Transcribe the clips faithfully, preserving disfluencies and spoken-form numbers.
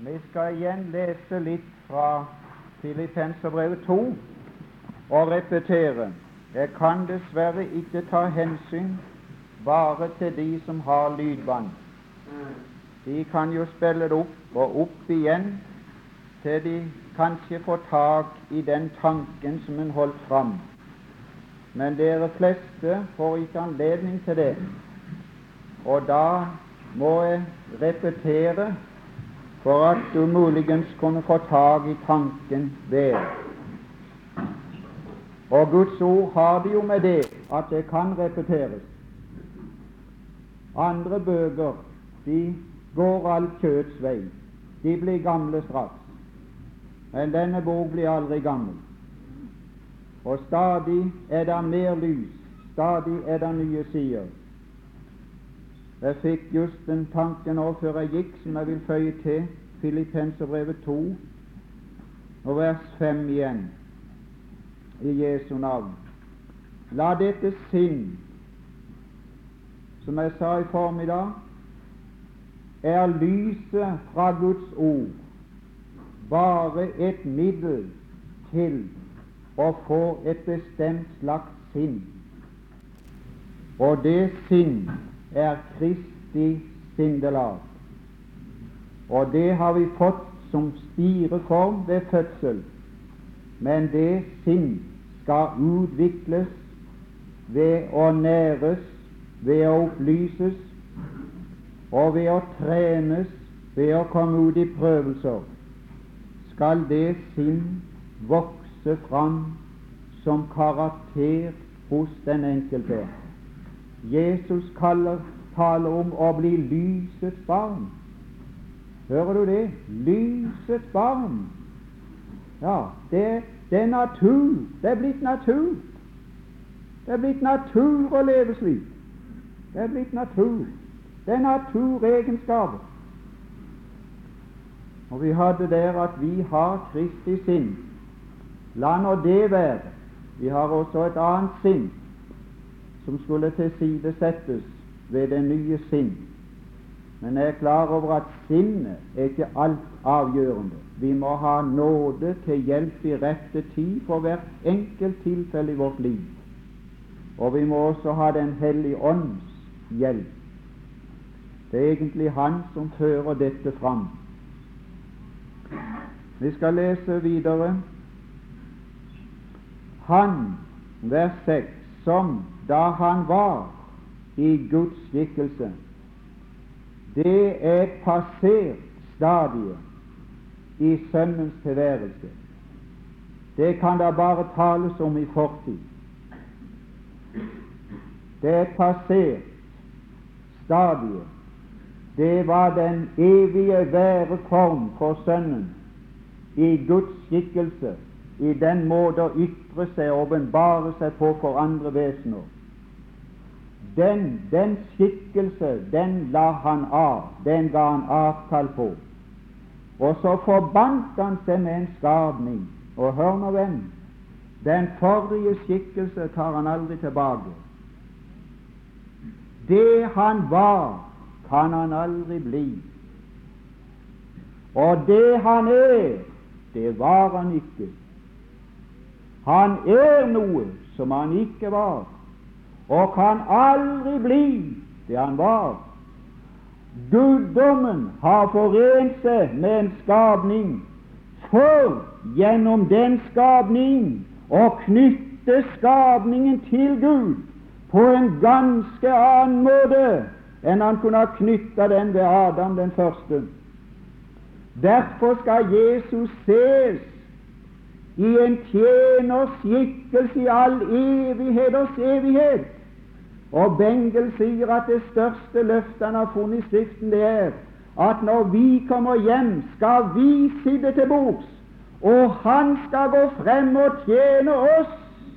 Vi skal igjen lese litt fra Filippenserbrevet to og repetere. Jeg kan dessverre ikke ta hensyn bare til de som har lydbånd. De kan jo spille det opp og opp igjen til de kanskje får tak i den tanken som en holdt fram. Men dere fleste får ikke anledning til det, og da må jeg repetere for at du muligens kunne få tak i tanken bedre. Og Guds ord har det jo med det at det kan repeteres. Andre bøker, de går all kjøds vei. De blir gamle straks. Men denne bok blir aldri gammel. Og stadig er det mer lys, stadig er det nye sider. Jeg fikk just den tanken nå før jeg gikk, som jeg vil føye til Filippenserbrevet to og vers fem igjen, i Jesu navn. La dette sinn, som jeg sa i formiddag, er lyset fra Guds ord bare et middel til å få et bestemt slags sinn. Og det sinn er Kristi sindelag. Og det har vi fått som spireform ved fødsel. Men det sinn skal utvikles ved å næres, ved å opplyses, og ved å trenes, ved å komme ut i prøvelser, skal det sinn vokse fram som karakter hos den enkelte. Jesus kaller, taler om å bli lysets barn. Hører du det? Lysets barn. Ja, det, det er natur. Det er blitt natur. Det er blitt natur å leve slik. Det er blitt natur. Det er naturegenskaper. Og vi hadde der at vi har Kristi sinn. La nå det være. Vi har også et annet sinn som skulle tilsidesettes ved det nye sinn. Men jeg er klar over at sinnet er ikke alt avgjørende. Vi må ha nåde til hjelp i rette tid for hvert enkelt tilfelle i vårt liv. Og vi må også ha Den hellige ånds hjelp. Det er egentlig Han som fører dette fram. Vi skal lese videre. Han, vers seks, som da han var i Guds skikkelse. Det er et passert stadie i Sønnens tilværelse. Det kan da bare tales om i fortid. Det er et passert stadie. Det var den evige væreform for Sønnen i Guds skikkelse, i den måte å ytre seg og åpenbare seg på for andre vesener. Den, den skikkelse, den la han av, den ga han avkall på. Og så forbandt han seg med en skapning. Og hør nå, venn, den forrige skikkelse tar han aldri tilbake. Det han var, kan han aldri bli. Og det han er, det var han ikke. Han er noe som han ikke var, og kan aldri bli det han var. Guddommen har forent seg med en skapning for gjennom den skapning å knytte skapningen til Gud på en ganske annen måte enn han kunne ha knyttet den ved Adam den første. Derfor skal Jesus ses i en tjeners skikkelse i all evigheters evighet. Og Bengel sier at det største løftet han har funnet i Skriften, det er at når vi kommer hjem, skal vi sitte til bords, og han skal gå frem og tjene oss.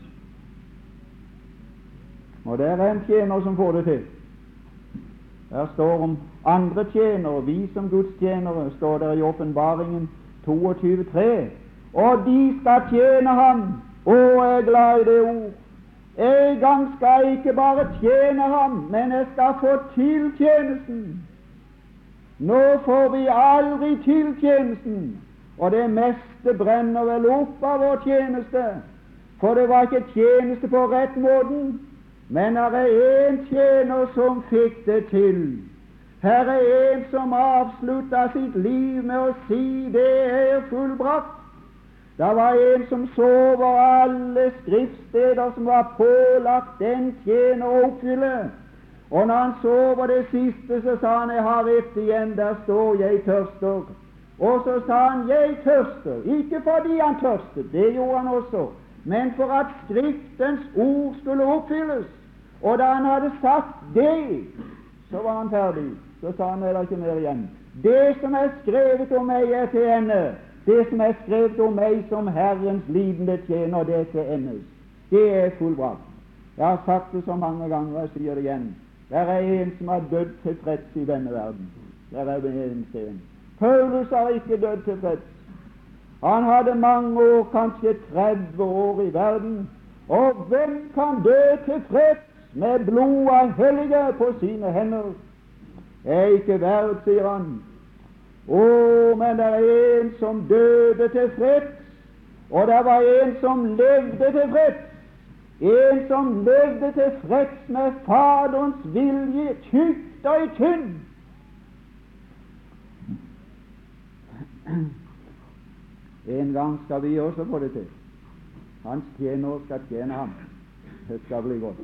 Og det er en tjener som får det til. Der står om andre tjenere, vi som Guds tjenere, står der i Åpenbaringen toogtyve tre. Og de skal tjene ham. Å, jeg er glad i det ord. En gang skal jeg ikke bare tjene ham, men jeg skal få til tjenesten. Nå får vi aldri til tjenesten, og det meste brenner vel opp av vår tjeneste, for det var ikke tjeneste på rett måten. Men her er en tjener som fikk det til. Her er en som avslutta sitt liv med å si det er fullbrakt. Det var en som så over alle skriftsteder som var pålagt den tjener å oppfylle. Og når han så over det siste, så sa han, jeg har ett igjen, der står jeg tørster. Og så sa han, jeg tørster, ikke fordi han tørstet, det gjorde han også, men for at Skriftens ord skulle oppfylles. Og da han hadde sagt det, så var han ferdig. Så sa han, er det ikke mer igjen. Det som er skrevet om meg er til ende. Det som er skrevet om meg som Herrens lidende tjener, det er til endes. Det er fullbrakt. Jeg har sagt det så mange ganger, og jeg sier det igjen. Det er en som har dødd tilfreds i denne verden. Det er en en. Paulus har ikke dødd tilfreds. Han hadde mange år, kanskje tretti år i verden. Og hvem kan dø tilfreds med blod av hellige på sine hender? Er ikke verdt, sier han. Å, men det er en som døde tilfreds, og det var en som levde tilfreds. En som levde tilfreds med Faderens vilje, tykt og i tynn. En gang skal vi også få det til. Hans tjener skal tjene ham. Det skal bli godt.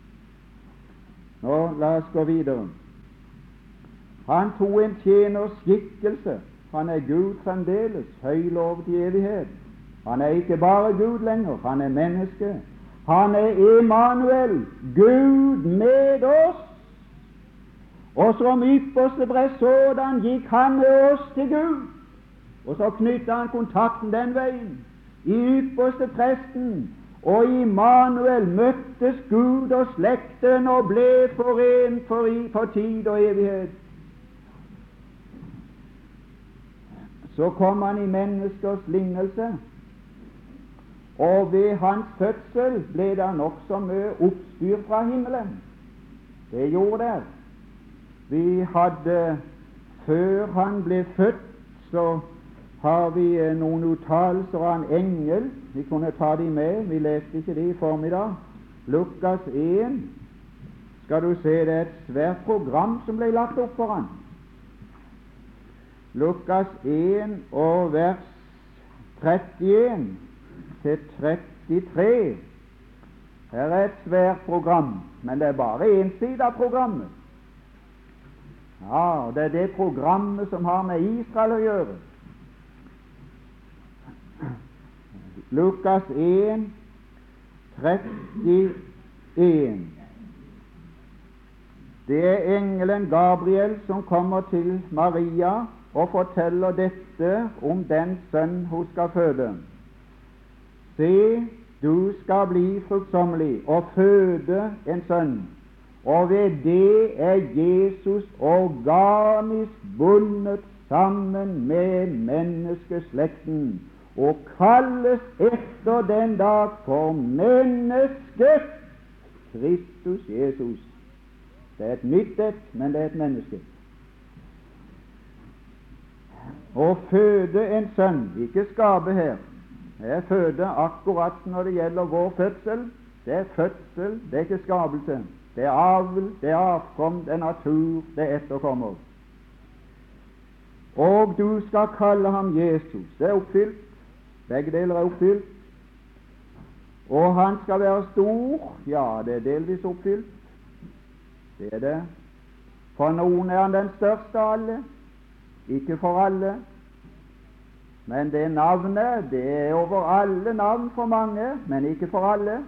Nå, la oss gå videre. Han tok en tjeners skikkelse. Han er Gud fremdeles, høylovet i evighet. Han er ikke bare Gud lenger, han er menneske. Han er Emmanuel, Gud med oss. Og som ypperste prest sådan gikk han med oss til Gud. Og så knyttet han kontakten den veien. I ypperste presten og i Immanuel møttes Gud og slekten og ble forent for, for tid og evighet. Så kom han i menneskers lignelse, og ved hans fødsel ble det nokså mye oppstyr fra himmelen. Det gjorde det. Vi hadde, før han ble født, så har vi noen uttalelser av en engel. Vi kunne ta de med, vi leste ikke de i formiddag. Lukas en, skal du se, det er et svært program som ble lagt opp for han. Lukas en og vers trettien til trettitre. Her er et svært program, men det er bare en side av programmet. Ja, det er det programmet som har med Israel å gjøre. Lukas en, trettien. Det er engelen Gabriel som kommer til Maria og forteller dette om den sønn hun skal føde. Se, du skal bli fruktsommelig og føde en sønn, og ved det er Jesus organisk bundet sammen med menneskeslekten og kalles etter den dag for mennesket Kristus Jesus. Det er et nytt et, men det er et menneske. Å føde en sønn, ikke skape her. Det er føde akkurat når det gjelder vår fødsel. Det er fødsel, det er ikke skapelse. Det er avl, det er avkom, det er natur, det er etterkommer. Og du skal kalle ham Jesus. Det er oppfylt. Begge deler er oppfylt. Og han skal være stor. Ja, det er delvis oppfylt. Det er det. For noen er han den største av alle. Ikke for alle. Men det navnet, det er over alle navn for mange, men ikke for alle.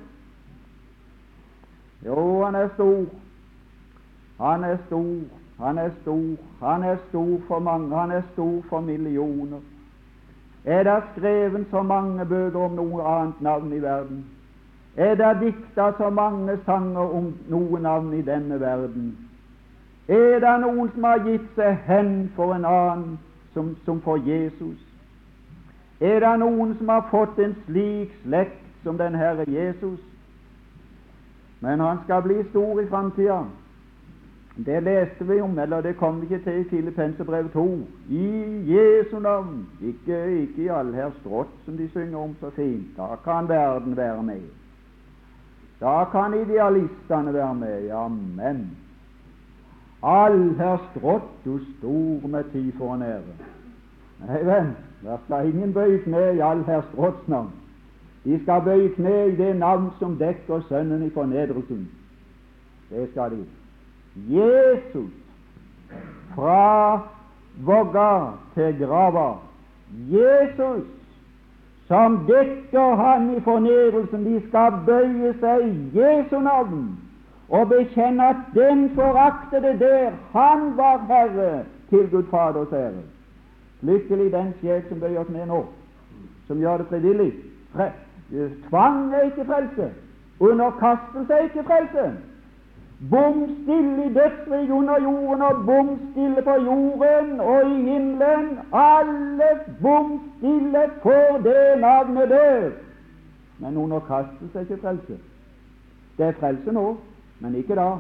Jo, han er stor. Han er stor. Han er stor. Han er stor for mange. Han er stor for millioner. Er det skrevet så mange bøker om noe annet navn i verden? Er det dikta så mange sanger om noe navn i denne verden? Er det noen som har gitt seg hen for en annen som, som for Jesus? Er det noen som har fått en slik slekt som den Herre Jesus? Men han skal bli stor i framtida. Det leste vi om, eller det kom vi ikke til i Filippenserbrevet to. I Jesu navn, ikke, ikke i allherrstrått som de synger om så fint. Da kan verden være med. Da kan idealistene være med. Ja, men allherrstrått, du stor med tid for en ære. Nei, venn, der skal ingen bøye kne i allherrstråtts navn. De skal bøye kne i det navn som dekker Sønnen i fornedrelsen. Det skal de. Jesus, fra vogga til grava. Jesus, som dekker han i fornedrelsen. De skal bøye seg i Jesu navn og bekjenne at den foraktede der, han var Herre til Gud Faders ære. Lykkelig den sjel som bøyer seg ned nå, som gjør det frivillig. Fre Tvang er ikke frelse. Underkastelse er ikke frelse. Bom stille i dødsriket under jorden, og bom stille på jorden og i himmelen. Alle bom stille for det navnet dør. Men underkastelse er ikke frelse. Det er frelse nå, men ikke da.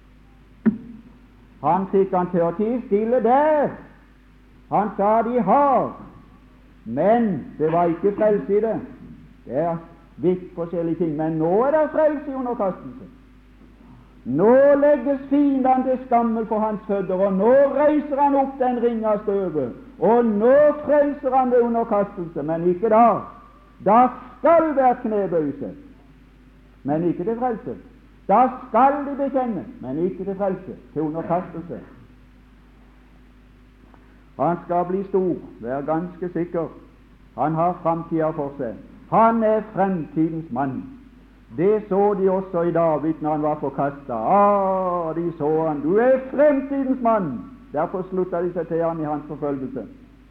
Han fikk han til å tie stille der. Han sa de har, men det var ikke frelse i det. Det er vidt forskjellige ting, men nå er det frelse i underkastelse. Nå legges fienden til skammel for hans fødder, og nå reiser han opp den ring av støvet, og nå frelser han ved underkastelse, men ikke da. Da skal hvert kne bøye seg, men ikke til frelse. Da skal de bekjenne, men ikke til frelse, til underkastelse. Han skal bli stor, vær ganske sikker. Han har framtida for seg. Han er fremtidens mann. Det så de også i David når han var forkastet. Ah, de så han. Du er fremtidens mann. Derfor slutta de seg til han i hans forfølgelse.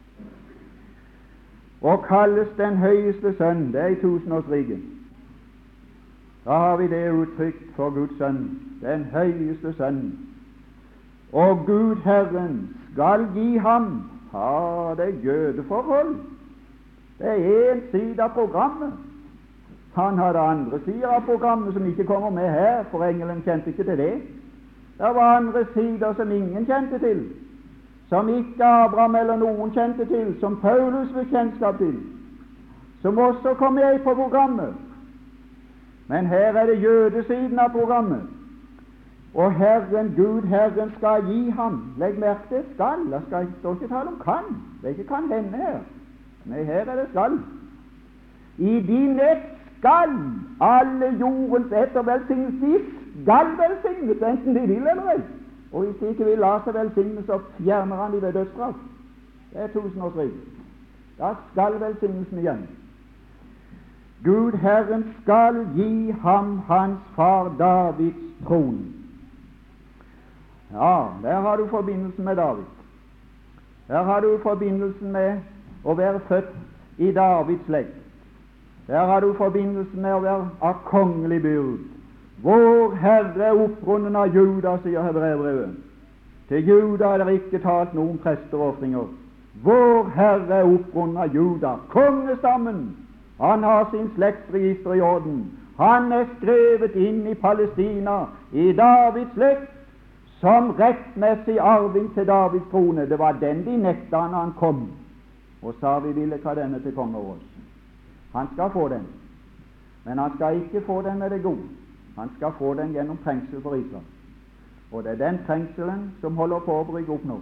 Og kalles den høyeste sønn. Det er i tusenårsriket. Da har vi det uttrykt for Guds sønn. Den høyeste sønn. Og Gud Herren skal gi ham. Ja, det er jødeforhold. Det er en side av programmet. Han hadde andre sider av programmet som ikke kommer med her, for engelen kjente ikke til det. Det var andre sider som ingen kjente til, som ikke Abraham eller noen kjente til, som Paulus fikk kjennskap til, som også kom med på programmet. Men her er det jødesiden av programmet. Og Herren, Gud Herren skal gi ham. Legg merke til skal. Det skal stå ikke tale om kan. Det er ikke kan hende her. Nei, her er det skal. I din ett skal alle jordens etter velsignes. De skal velsignes, enten de vil eller ei. Og hvis de ikke vil la seg velsignes, så fjerner han de ved dødsstraff. Det er tusenårsriket. Da skal velsignelsen igjen. Gud Herren skal gi ham hans far Davids trone. Ja, der har du forbindelsen med David. Der har du forbindelsen med å være født i Davids slekt. Der har du forbindelsen med å være av kongelig byrd. Vår Herre er opprunden av Juda, sier Hebreerbrevet. Til Juda er det ikke talt noen presteofringer. Vår Herre er opprunden av Juda, kongestammen. Han har sin slektsregister i orden. Han er skrevet inn i Palestina, i Davids slekt, som rettmessig arving til Davids trone. Det var den de nekta når han kom og sa vi ville ta denne til konge over oss. Han skal få den, men han skal ikke få den med det gode. Han skal få den gjennom trengsel for Israel. Og det er den trengselen som holder på å brygge opp nå.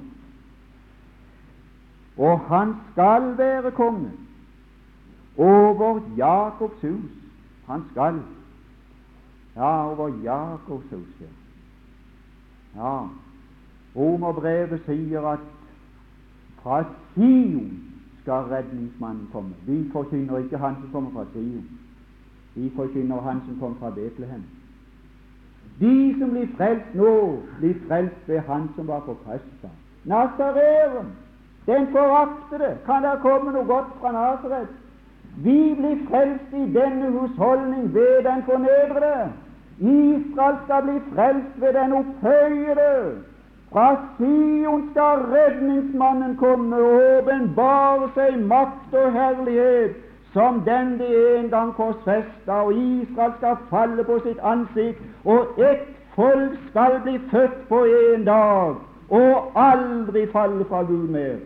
Og han skal være konge over Jakobs hus. Han skal. Ja, over Jakobs hus. Ja. Ja, Romerbrevet sier at fra Sion skal redningsmannen komme. Vi forkynner ikke han som kommer fra Sion. Vi forkynner han som kommer fra Betlehem. De som blir frelst nå, blir frelst ved han som var forkastet. Nazareeren, den foraktede, kan der komme noe godt fra Nazaret? Vi blir frelst i denne husholdning ved den fornedrede. Israel skal bli frelst ved den opphøyede. Fra Sion skal redningsmannen komme og åpenbare seg makt og herlighet som den de en gang korsfesta, og Israel skal falle på sitt ansikt, og ett folk skal bli født på en dag og aldri falle fra Gud mer.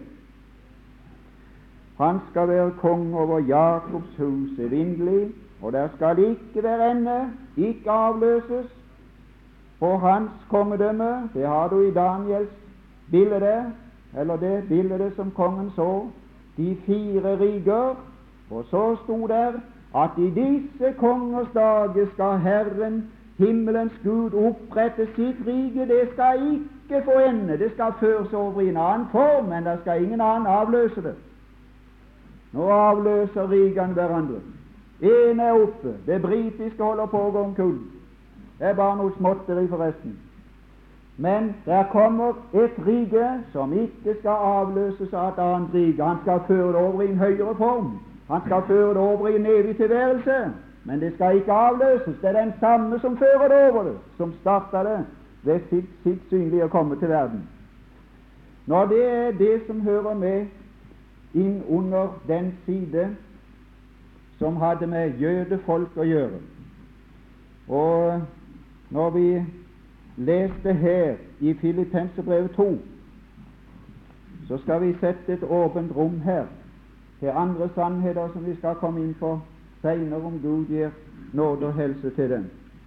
Han skal være konge over Jakobs hus evinnelig, og der skal ikke være ende, ikke avløses på hans kongedømme. Det har du i Daniels bilde, eller det bildet som kongen så, de fire riker, og så sto der at i disse kongers dager skal Herren, himmelens Gud, opprette sitt rike. Det skal ikke få ende, det skal føres over i en annen form, men det skal ingen annen avløse det. Nå avløser rikene hverandre. En er oppe, det britiske holder på å gå omkull. Det er bare noe småtteri forresten. Men der kommer et rike som ikke skal avløses av et annet rike. Han skal føre det over i en høyere form. Han skal føre det over i en evig tilværelse. Men det skal ikke avløses. Det er den samme som fører det over det, som starter det ved sitt, sitt synlige komme til verden. Når det er det som hører med inn under den side som hadde med jødefolk å gjøre. Og når vi leste her i Filippenserbrevet to, så skal vi sette et åpent rom her til andre sannheter som vi skal komme inn på senere, om Gud gir nåde og helse til dem.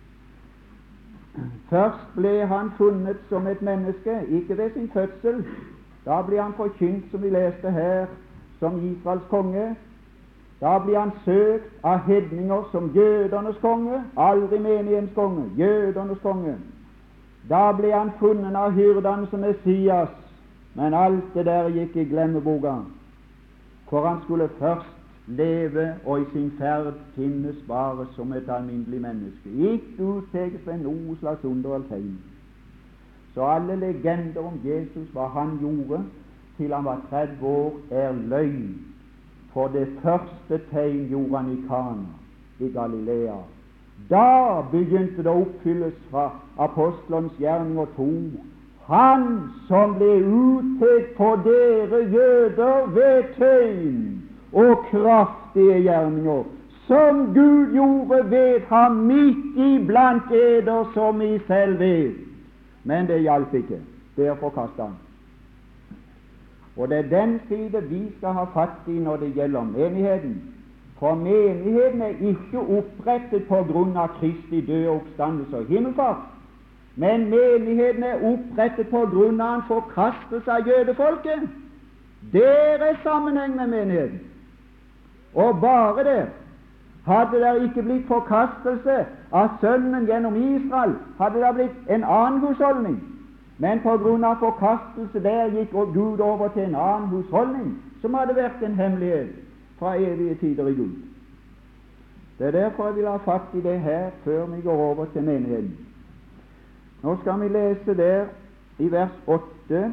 Først ble han funnet som et menneske, ikke ved sin fødsel. Da ble han forkynt, som vi leste her, som Israels konge. Da blir han søkt av hedninger som jødernes konge, aldri menighetens konge, jødernes konge. Da ble han funnet av hyrdene som Messias, men alt det der gikk i glemmeboka, for han skulle først leve og i sin ferd finnes bare som et alminnelig menneske, ikke utpeges ved noe slags under eller tegn. Så alle legender om Jesus, hva han gjorde til han var tretti år, er løgn. For det første tegn gjorde han i Kana i Galilea. Da begynte det å oppfylles fra apostelens gjerninger to. Han som ble utpekt på dere jøder ved tegn og kraftige gjerninger, som Gud gjorde ved ham midt iblant eder, som I selv vet. Men det hjalp ikke. Derfor kastet han. Og det er den side vi skal ha fatt i når det gjelder menigheten. For menigheten er ikke opprettet på grunn av Kristi død, oppstandelse og himmelfart, men menigheten er opprettet på grunn av en forkastelse av jødefolket. Der er sammenheng med menigheten. Og bare der. Hadde det ikke blitt forkastelse av Sønnen gjennom Israel, hadde det blitt en annen husholdning. Men på grunn av forkastelse der gikk Gud over til en annen husholdning, som hadde vært en hemmelighet fra evige tider i Gud. Det er derfor jeg vil ha fatt i det her før vi går over til menigheten. Nå skal vi lese der i vers åtte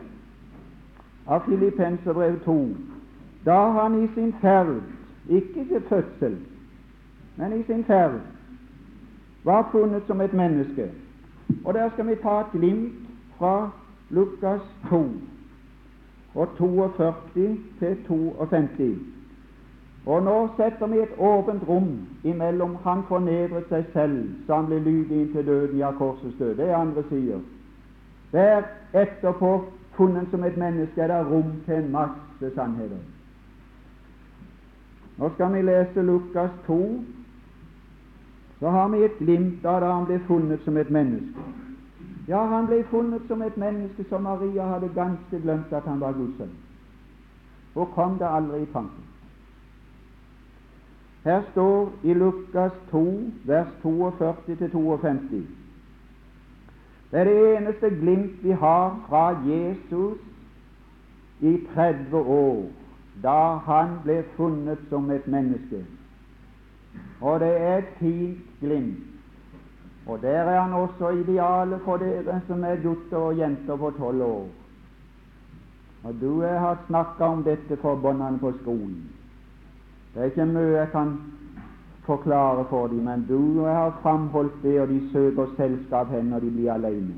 av Filippenserbrevet to. Da han i sin ferd, ikke til fødsel, men i sin ferd, var funnet som et menneske. Og der skal vi ta et glimt fra Lukas to og toogfyrre til femtito. Og nå setter vi et åpent rom imellom han fornedret seg selv, så han ble lydig inntil døden, ja, korsets død. Det er andre sider. Der etterpå, funnet som et menneske, er det rom til en masse sannheter. Nå skal vi lese Lukas to, så har vi et glimt av da han ble funnet som et menneske. Ja, han ble funnet som et menneske som Maria hadde ganske glemt at han var Guds sønn. Og kom det aldri i tanken. Her står i Lukas to, vers toogfyrre til femtito. Det er det eneste glimt vi har fra Jesus i tretti år, da han ble funnet som et menneske. Og det er et fint glimt. Og der er han også idealet for dere som er gutter og jenter på tolv år. Og du har snakket om dette for barna på skolen. Det er ikke mye jeg kan forklare for dem, men du har framholdt det, og de søker selskap hen når de blir alene.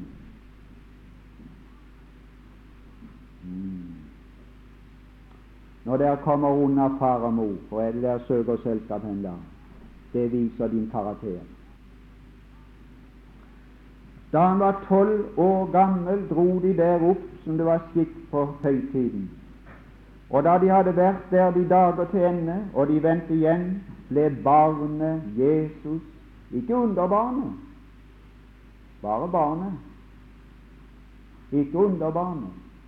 Mm. Når dere kommer unna far og mor, for er det der søker selskap hen da? Det viser din karakter. Da han var tolv år gammel, dro de der opp som det var skikk på høytiden. Og da de hadde vært der de dager til ende, og de vendte igjen, ble barnet Jesus, ikke underbarnet, bare barnet, ikke underbarnet,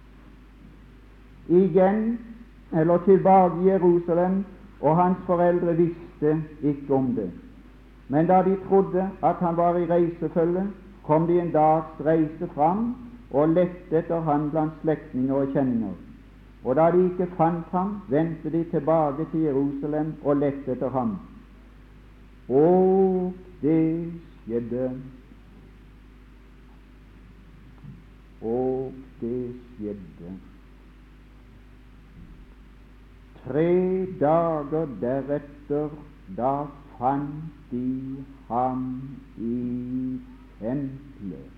igjen, eller tilbake i Jerusalem, og hans foreldre visste ikke om det. Men da de trodde at han var i reisefølge, kom de en dags reise fram og lette etter han blant slektninger og kjenninger. Og da de ikke fant ham, vendte de tilbake til Jerusalem og lette etter ham. Og det skjedde. Og det skjedde. Tre dager deretter, da fant de ham i tempelet.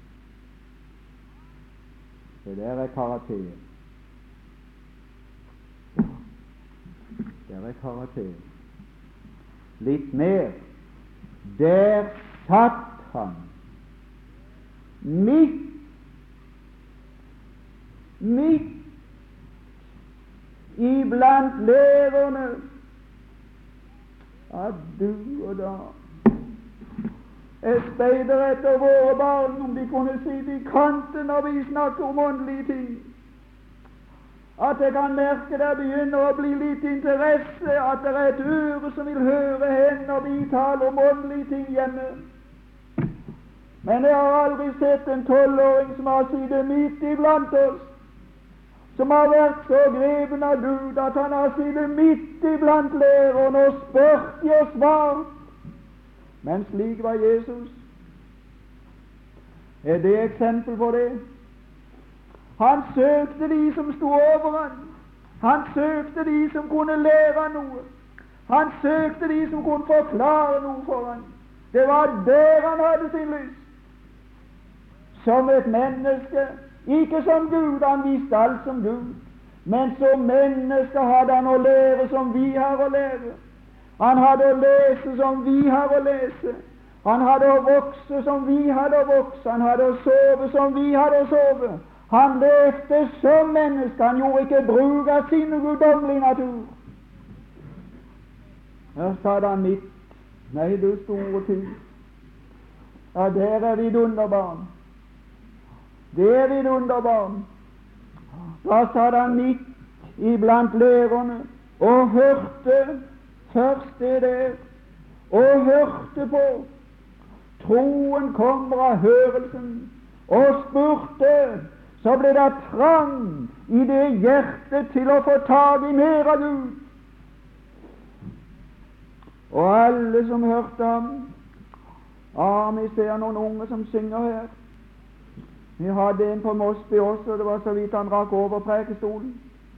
Så der er karakter. Der er karakter. Litt mer. Der satt han midt, midt iblant lærerne. Ja, du og da. Jeg speider etter våre barn om de kunne sitte i kanten når vi snakker om åndelige ting. At jeg kan merke det begynner å bli litt interesse, at det er et øre som vil høre hen når vi taler om åndelige ting hjemme. Men jeg har aldri sett en tolvåring som har sittet midt iblant oss, som har vært så greven av Gud at han har sittet midt iblant lærerne og spurt de og svart. Men slik var Jesus. Er det eksempel på det? Han søkte de som sto over han. Han søkte de som kunne lære noe. Han søkte de som kunne forklare noe for han. Det var der han hadde sin lyst. Som et menneske, ikke som Gud, han visste alt som Gud, men som menneske hadde han å lære som vi har å lære. Han hadde å lese som vi har å lese. Han hadde å vokse som vi hadde å vokse. Han hadde å sove som vi hadde å sove. Han levde som menneske. Han gjorde ikke bruk av sin guddommelige natur. Her satt han midt. Nei, du store tid. Ja, der er vidunderbarn. Det er vidunderbarn. Da satt han midt iblant lærerne og hørte først det der, og hørte på. Troen kommer av hørelsen, og spurte, så ble det trang i det hjertet til å få tak i mer av Gud. Og alle som hørte ham, ah, vi ser noen unge som synger her. Vi hadde en på Mosby også, det var så vidt han rakk over prekestolen.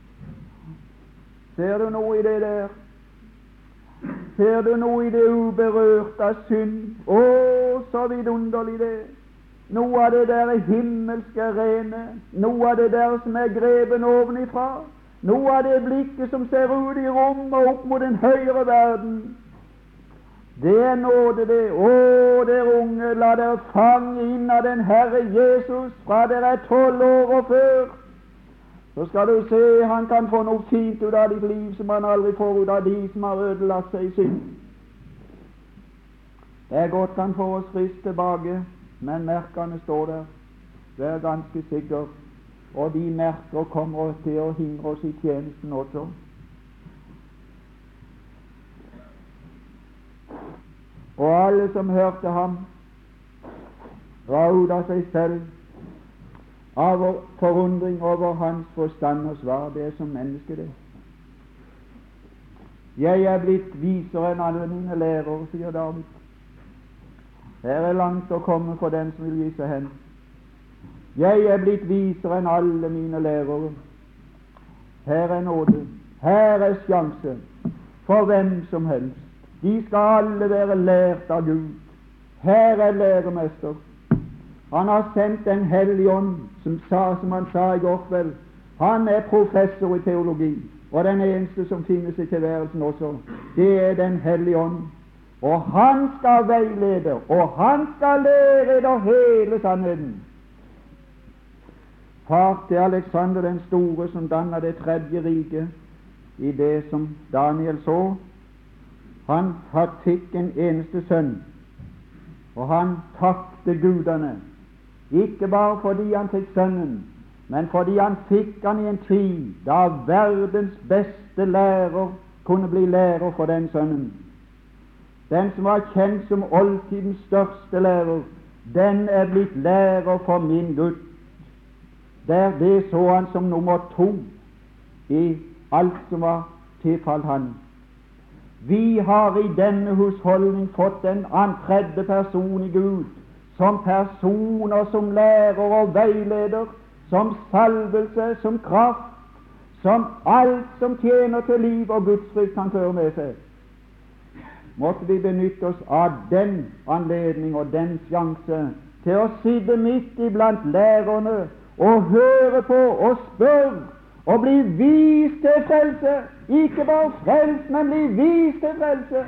Ser du noe i det der? Ser du noe i det uberørt av synd? Å, så vidunderlig det. Noe av det der himmelske rene, noe av det der som er greven ovenifra, noe av det blikket som ser ut i rommet og opp mot en høyere verden. Det er nåde det. Å, dere unge, la dere fange inn av den Herre Jesus fra dere er tolv år og før. Så skal du se, han kan få noe fint ut av ditt liv som han aldri får ut av de som har ødelagt seg i synd. Det er godt han får oss frist tilbake, men merkene står der. Det er ganske sikkert. Og de merker kommer til å hindre oss i tjenesten også. Og alle som hørte ham, var ut av seg selv av forundring over hans forstand og svar. Det er som menneske, det. Jeg er blitt visere enn alle mine lærere, sier David. Her er langt å komme for den som vil gi seg hen. Jeg er blitt visere enn alle mine lærere. Her er nåde. Her er sjanse for hvem som helst. De skal alle være lært av Gud. Her er læremester. Han har sendt Den hellige ånd, som, sa, som han sa i går kveld. Han er professor i teologi, og den eneste som finnes i tilværelsen også. Det er Den hellige ånd. og han skal veilede, og han skal lære eder hele sannheten. Far til Alexander den store, som dannet det tredje riket, i det som Daniel så, han fikk en eneste sønn, og han takte gudene, ikke bare fordi han fikk sønnen, men fordi han fikk han i en tid da verdens beste lærer kunne bli lærer for den sønnen. Den som var kjent som oldtidens største lærer, den er blitt lærer for min Gud. Der det så han som nummer to i alt som var tilfalt han. Vi har i denne husholdning fått en annen tredje person i Gud, som person og som lærer og veileder, som salvelse, som kraft, som alt som tjener til liv og Guds frykt kan føre med seg. Måtte vi benytte oss av den anledning og den sjanse til å sitte midt iblant lærerne og høre på og spørre og bli vist til frelse. Ikke bare frelst, men bli vist til frelse.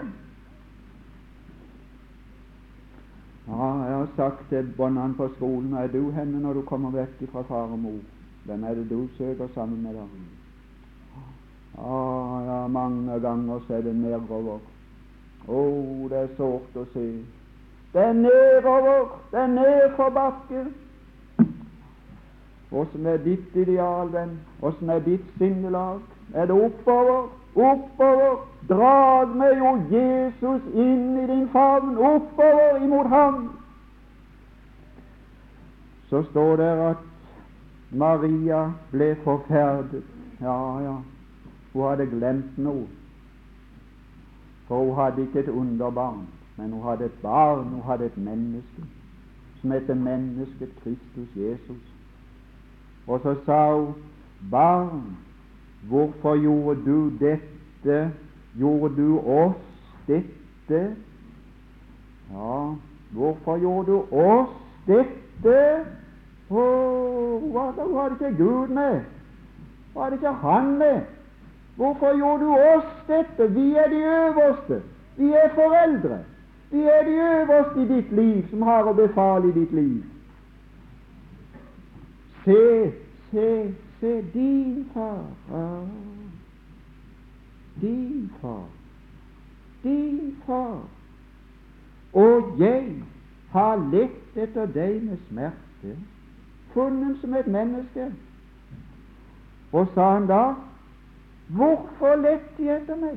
Ja, jeg har sagt til barna på skolen: er du henne når du kommer vekk fra far og mor? Hvem er det du søker sammen med da? Ja, ja, mange ganger så er det nedover. Å, oh, det er sårt å se. Det er nedover, det er nedforbakke. Åssen er ditt ideal, venn? Åssen er ditt sinnelag? Er det oppover? Oppover! Drag meg jo Jesus inn i din favn, oppover imot ham. Så står det at Maria ble forferdet. Ja, ja, hun hadde glemt noe. For hun hadde ikke et underbarn, men hun hadde et barn, hun hadde et menneske, som heter mennesket Kristus Jesus. Og så sa hun: barn, hvorfor gjorde du dette? Gjorde du oss dette? Ja, hvorfor gjorde du oss dette? Åh, hun hadde ikke Gud med. Hun hadde ikke Han med. Hvorfor gjorde du oss dette? Vi er de øverste. Vi er foreldre. Vi er de øverste i ditt liv, som har å befale i ditt liv. Se, se, se din far. Ah. Din far. Din far. Og jeg har lett etter deg med smerte, funnet som et menneske. Og sa han da: hvorfor lette de etter meg?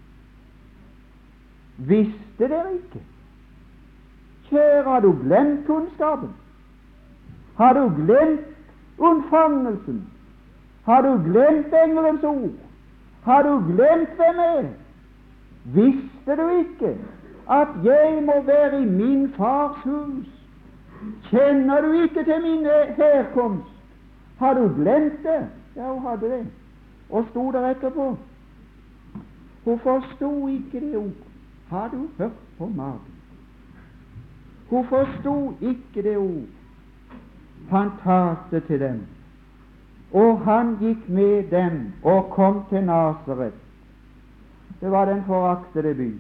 Visste dere ikke? Kjære, har du glemt kunnskapen? Har du glemt unnfangelsen? Har du glemt engelens ord? Har du glemt hvem jeg er? Visste du ikke at jeg må være i min fars hus? Kjenner du ikke til min herkomst? Har du glemt det? Ja, hun hadde det. Og sto der etterpå. Hun forsto ikke det ord. Har du hørt på magen? Hun forsto ikke det ord. Han talte til dem, og han gikk med dem og kom til Nasaret. Det var den foraktede by.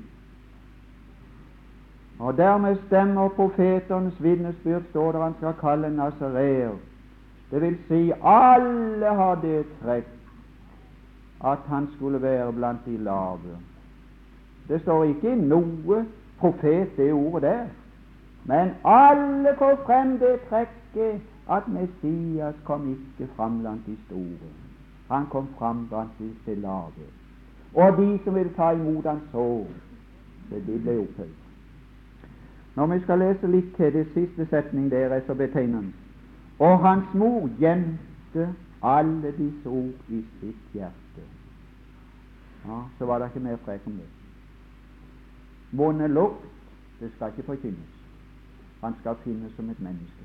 Og dermed stemmer profeternes vitnesbyrd, står der han skal kalle nasareer. Det vil si, alle har det trekk at han skulle være blant de lave. Det står ikke i noe profet det ordet der, men alle får frem det trekket at Messias kom ikke fram blant de store. Han kom fram blant de til lave. Og de som vil ta imot han så, så de ble opphøyd. Når vi skal lese litt til det siste setning der er så betegnende. Og hans mor gjemte alle disse ord i sitt hjerte. Ja, så var det ikke mer prek om det. Vonde lukt, det skal ikke forkynnes. Han skal finnes som et menneske.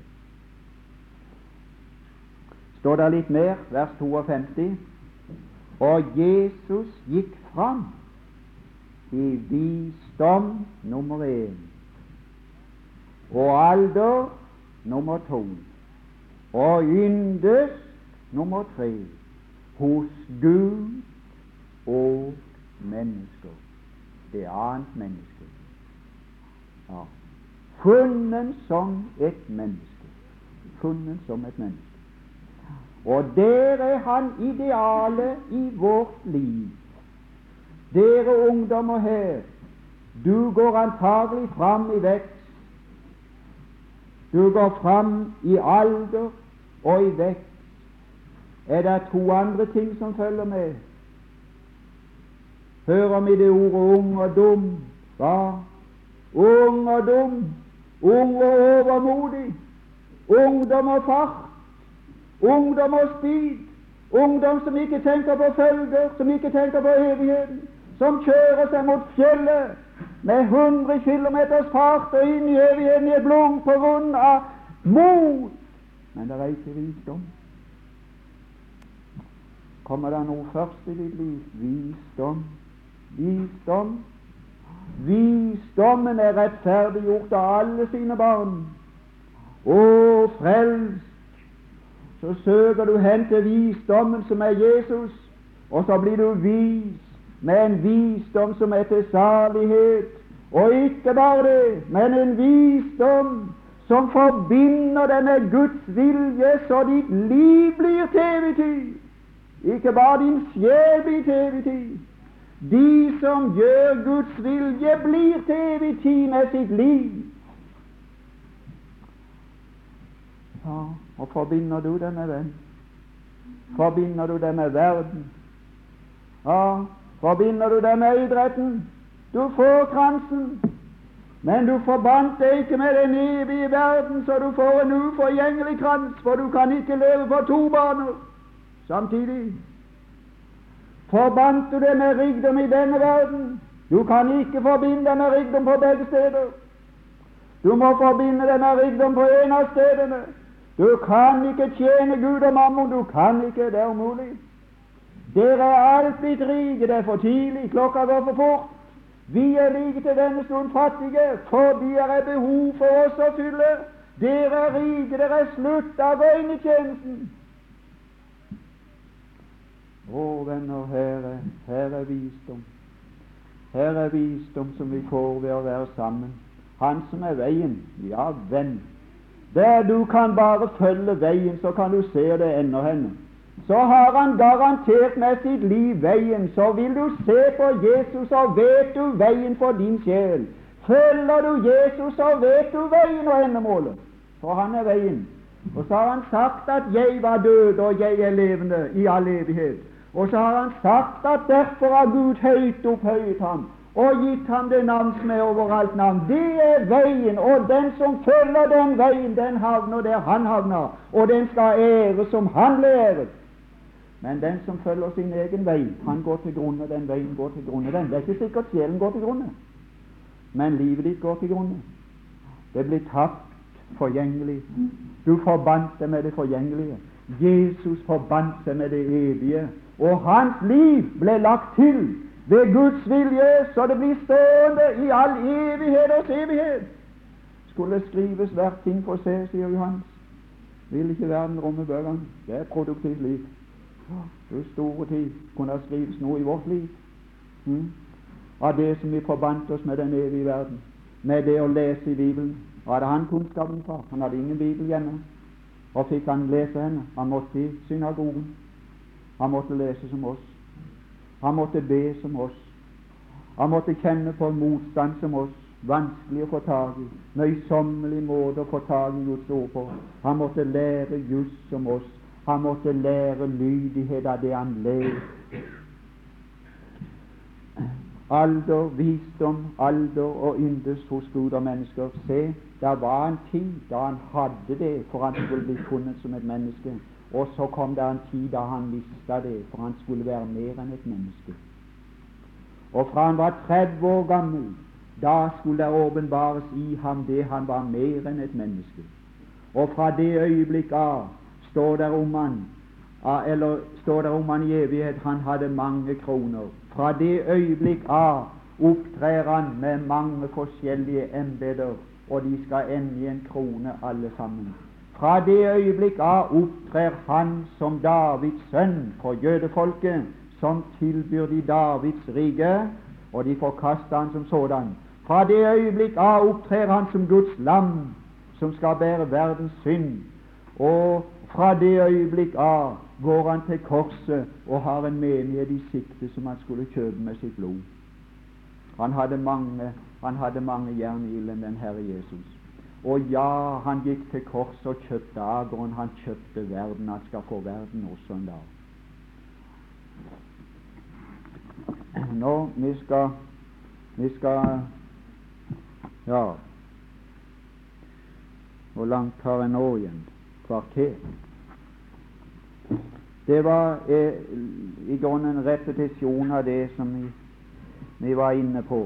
Står det litt mer, vers femtito. Og Jesus gikk fram i visdom nummer én, og alder nummer to, og yndest nummer tre, hos Gud og mennesker. Det annet menneske. Ja. Funnet som et menneske. Funnet som et menneske. Og der er han idealet i vårt liv. Dere ungdommer her, du går antagelig fram i vekst. Du går fram i alder og i vekst. Er det to andre ting som følger med? Hører vi det ordet ung og dum? Hva? Ung og dum, ung og overmodig, ungdom og fart, ungdom og speed, ungdom som ikke tenker på følger, som ikke tenker på evigheten, som kjører seg mot fjellet med hundre kilometers fart og inn i evigheten i et blunk på grunn av mot. Men det er ikke visdom. Kommer det noe først i ditt liv? Visdom. Visdom. Visdommen er rettferdiggjort av alle sine barn. Å, frelst! Så søker du hen til visdommen som er Jesus, og så blir du vis med en visdom som er til salighet. Og ikke bare det, men en visdom som forbinder deg med Guds vilje, så ditt liv blir til evig tid. Ikke bare din sjel blir til evig tid. De som gjør Guds vilje, blir til evig tid med sitt liv. Ja, og forbinder du det med hvem? Forbinder du det med verden? Ja, forbinder du det med idretten? Du får kransen, men du forbandt deg ikke med den evige verden, så du får en uforgjengelig krans, for du kan ikke leve på to baner samtidig. Forbandt du det med rikdom i denne verden? Du kan ikke forbinde det med rikdom på begge steder. Du må forbinde det med rikdom på en av stedene. Du kan ikke tjene Gud og mammon. Du kan ikke, det er umulig. Dere er alt blitt rike, det er for tidlig, klokka går for fort. Vi er like til denne stund fattige, for de er behov for oss å fylle. Dere er rike, dere er slutt av å gå inn i tjenesten. Å, venner, her er, her er visdom. Her er visdom som vi får ved å være sammen. Han som er veien, ja, venn. Der du kan bare følge veien, så kan du se det ender henne. Så har han garantert med sitt liv veien. Så vil du se på Jesus, og vet du veien for din sjel. Følger du Jesus, så vet du veien og endemålet. For han er veien. Og så har han sagt at jeg var død, og jeg er levende i all evighet. Og så har han sagt at derfor har Gud høyt opphøyet ham og gitt ham det navn som er overalt navn. Det er veien, og den som følger den veien, den havner der han havner, og den skal ære som han ble æret. Men den som følger sin egen vei, han går til grunne, den veien går til grunne. Den. Det er ikke sikkert sjelen går til grunne, men livet ditt går til grunne. Det blir tapt, forgjengelig. Du forbandt det med det forgjengelige. Jesus forbandt seg med det evige, og hans liv ble lagt til ved Guds vilje, så det blir stående i all evighet og evighet. Skulle skrives hvert ting for seg, sier Johannes. Vil ikke verden romme bøkene? Det er produktivt liv. Det er store tid. Kunne det skrives noe i vårt liv? Hmm? Av det som vi forbandt oss med den evige verden, med det å lese i Bibelen. Hadde han kunnskapen fra? Han hadde ingen Bibel hjemme. Og fikk han lese henne? Han måtte i synagogen. Han måtte lese som oss. Han måtte be som oss. Han måtte kjenne på motstand som oss. Vanskelig å få tag i. Møysommelig måte å få tag i Guds ord på. Han måtte lære just som oss. Han måtte lære lydighet av det han lærte. Alder, visdom, alder og yndes hos Gud og mennesker. Se, det var en tid da han hadde det for han skulle bli funnet som et menneske. Og så kom det en tid da han mistet det for han skulle være mer enn et menneske. Og fra han var tretti år gammel, da skulle det åpenbares i ham det han var mer enn et menneske. Og fra det øyeblikk av står der om han, eller står der om han i evighet, han hadde mange kroner. Fra det øyeblikk av opptrer han med mange forskjellige embeter, og de skal ende i en krone alle sammen. Fra det øyeblikk av opptrer han som Davids sønn for jødefolket, som tilbyr de Davids rike, og de forkaster han som sådan. Fra det øyeblikk av opptrer han som Guds lam, som skal bære verdens synd. Og fra det øyeblikk av går han til korset og har en menighet i sikte som han skulle kjøpe med sitt blod. Han hadde mange, han hadde mange jern i ilden, den Herre Jesus. Og ja, han gikk til korset og kjøpte ageren, han kjøpte verden. Han skal få verden også en dag. Nå, vi skal vi skal ja, hvor langt har jeg nå igjen? Kvarter. Det var eh, i grunnen en repetisjon av det som vi, vi var inne på.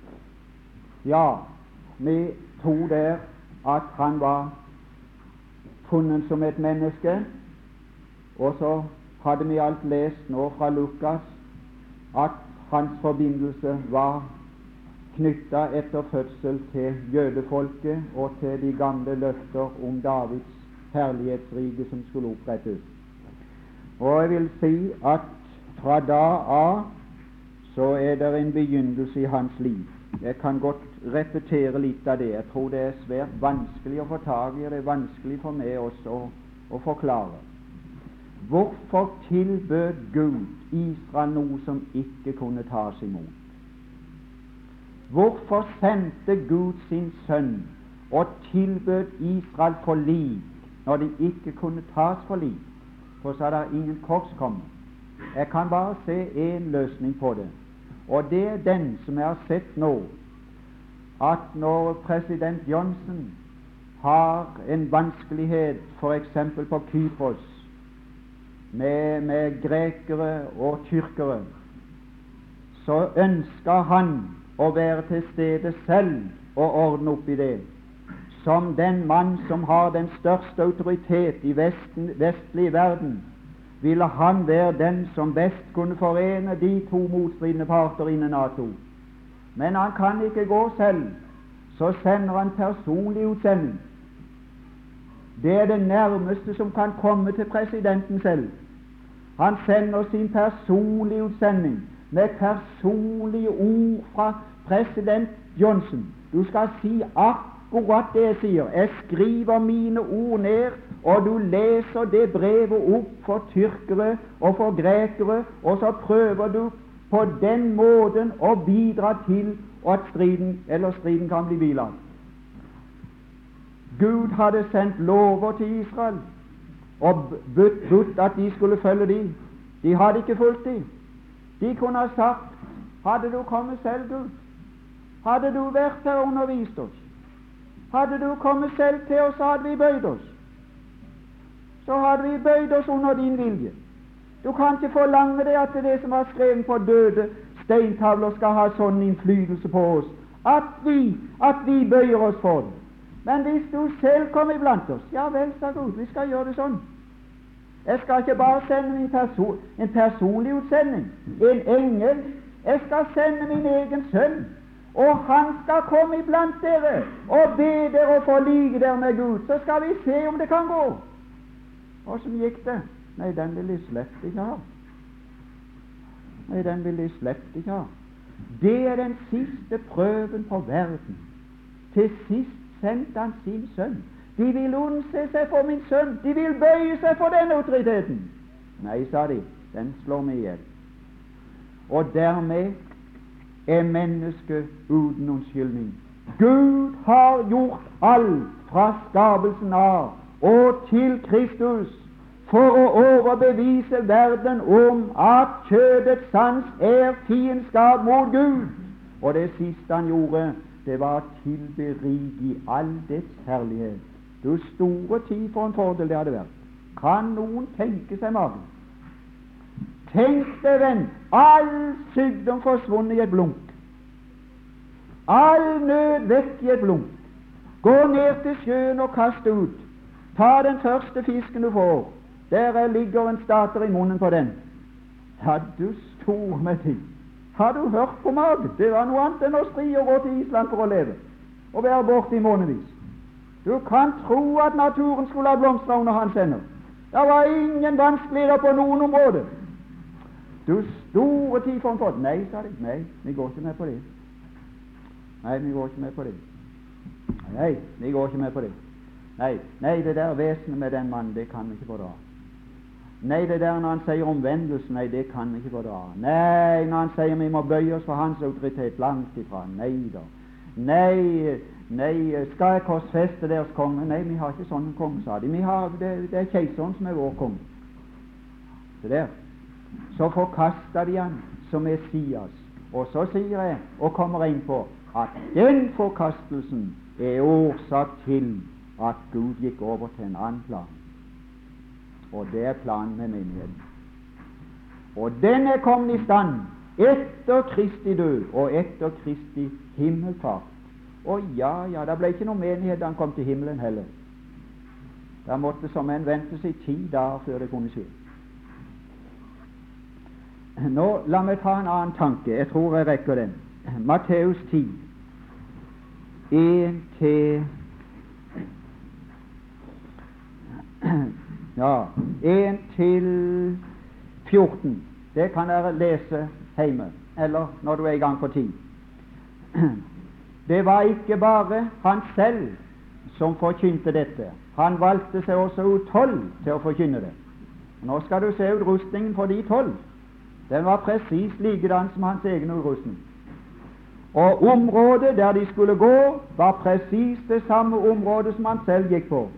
Ja, vi tror der at han var funnet som et menneske, og så hadde vi alt lest nå fra Lukas at hans forbindelse var knyttet etter fødsel til jødefolket og til de gamle løfter om Davids herlighetsrike som skulle opprettes. Og jeg vil si at fra da av så er det en begynnelse i hans liv. Jeg kan godt repetere litt av det. Jeg tror det er svært vanskelig å få tak i, og det er vanskelig for meg også å, å forklare. Hvorfor tilbød Gud Israel noe som ikke kunne tas imot? Hvorfor sendte Gud sin sønn og tilbød Israel forlik når de ikke kunne tas forlik? For så er det ingen kors kommet. Jeg kan bare se en løsning på det, og det er den som jeg har sett nå, at når president Johnson har en vanskelighet f.eks. på Kypros med, med grekere og tyrkere, så ønsker han å være til stede selv og ordne opp i det. Som den mann som har den største autoritet i vesten, vestlig verden, ville han være den som best kunne forene de to motstridende parter innen NATO. Men han kan ikke gå selv, så sender han personlig utsending. Det er det nærmeste som kan komme til presidenten selv. Han sender sin personlige utsending med personlige ord fra president Johnson. Du skal si akkurat det jeg sier. Jeg skriver mine ord ned, og du leser det brevet opp for tyrkere og for grekere, og så prøver du på den måten å bidra til at striden, eller striden kan bli bilagt. Gud hadde sendt lover til Israel og budt at de skulle følge dem. De hadde ikke fulgt dem. De kunne ha sagt: hadde du kommet selv, Gud? Hadde du vært her og undervist oss? Hadde du kommet selv til oss, så hadde vi bøyd oss. Så hadde vi bøyd oss under din vilje. Du kan ikke forlange det at det som var skrevet på døde steintavler skal ha sånn innflytelse på oss at vi, at vi bøyer oss for det. Men hvis du selv kommer iblant oss, ja vel, sa Gud, vi skal gjøre det sånn. Jeg skal ikke bare sende en, perso en personlig utsending, en engel. Jeg skal sende min egen sønn, og han skal komme iblant dere og be dere å forlige dere med Gud. Så skal vi se om det kan gå. Hvordan gikk det? Nei, den vil de slett ikke ha. Nei, den vil de slett ikke ha. Det er den siste prøven på verden. Til sist sendte han sin sønn. De vil unnse seg for min sønn. De vil bøye seg for den autoriteten. Nei, sa de, den slår vi ihjel. Og dermed er mennesket uten unnskyldning. Gud har gjort alt fra skapelsen av og til Kristus for å overbevise verden om at kjødets sans er fiendskap mot Gud. Og det siste han gjorde, det var å tilbe riket i all dets herlighet. Du store tid for en fordel det hadde vært. Kan noen tenke seg magen? Tenk deg, venn, all sykdom forsvunnet i et blunk. All nød vekk i et blunk. Gå ned til sjøen og kast ut. Ta den første fisken du får. Der ligger en stater i munnen på den. Ja, du store med ting. Har du hørt på magen? Det var noe annet enn å stri og gå til Island for å leve og være borte i månedsvis. Du kan tro at naturen skulle ha blomstret under hans hender. Det var ingen vanskeligheter på noen område. Du store tid for en fot. Nei, sa de. Nei, vi går ikke med på det. Nei, vi går ikke med på det. Nei, vi går ikke med på det. Nei, nei, det der vesenet med den mannen, det kan vi ikke fordra. Nei, det der når han sier omvendelse, nei, det kan vi ikke fordra. Nei, når han sier vi må bøye oss for hans autoritet, langt ifra. Nei da. Nei, nei, skal jeg korsfeste deres konge? Nei, vi har ikke sånne konge, sa de. Vi har, det, det er keiseren som er vår konge. Så der. Så forkasta de han som Messias. Og så sier jeg, og kommer inn på, at den forkastelsen er årsak til at Gud gikk over til en annen plan. Og det er planen med menigheten. Og den er kommet i stand etter Kristi død og etter Kristi himmelfart. Og ja, ja, det ble ikke noe menighet da han kom til himmelen heller. Da måtte som en vente seg ti dager før det kunne skje. Nå, la meg ta en annen tanke. Jeg tror jeg rekker den. Matteus ti, en til ja, en til fjorten. Det kan dere lese hjemme, eller når du er i gang på tid. Det var ikke bare han selv som forkynte dette. Han valgte seg også ut tolv til å forkynne det. Nå skal du se utrustningen for de tolv. Den var presis likedan som hans egen utrustning. Og området der de skulle gå, var presis det samme området som han selv gikk på.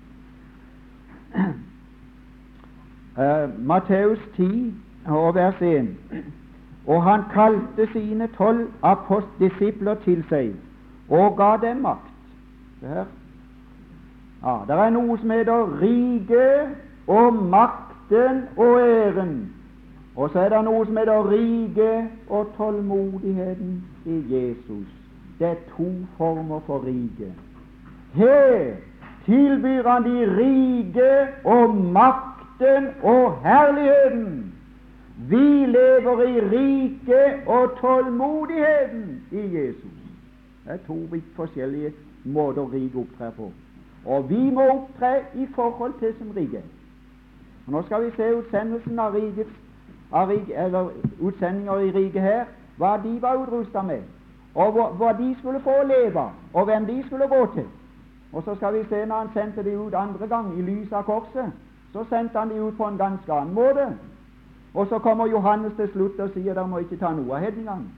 Uh, Matteus ti og vers en. Og han kalte sine tolv apostdisipler til seg og ga dem makt. Det her. Ja, det er noe som heter riket og makten og æren. Og så er det noe som heter riket og tålmodigheten i Jesus. Det er to former for riket. Her tilbyr han de rike og makten og herligheten. Vi lever i riket og tålmodigheten i Jesus. Det er to vidt forskjellige måter riket opptrer på. Og vi må opptre i forhold til som riket. Nå skal vi se utsendelsen av rikets av rik, eller utsendinger i riket her, hva de var utrustet med, og hva, hva de skulle få leve, og hvem de skulle gå til. Og så skal vi se når han sendte de ut andre gang i lys av korset, så sendte han de ut på en ganske annen måte. Og så kommer Johannes til slutt og sier dere må ikke ta noe av hedningene.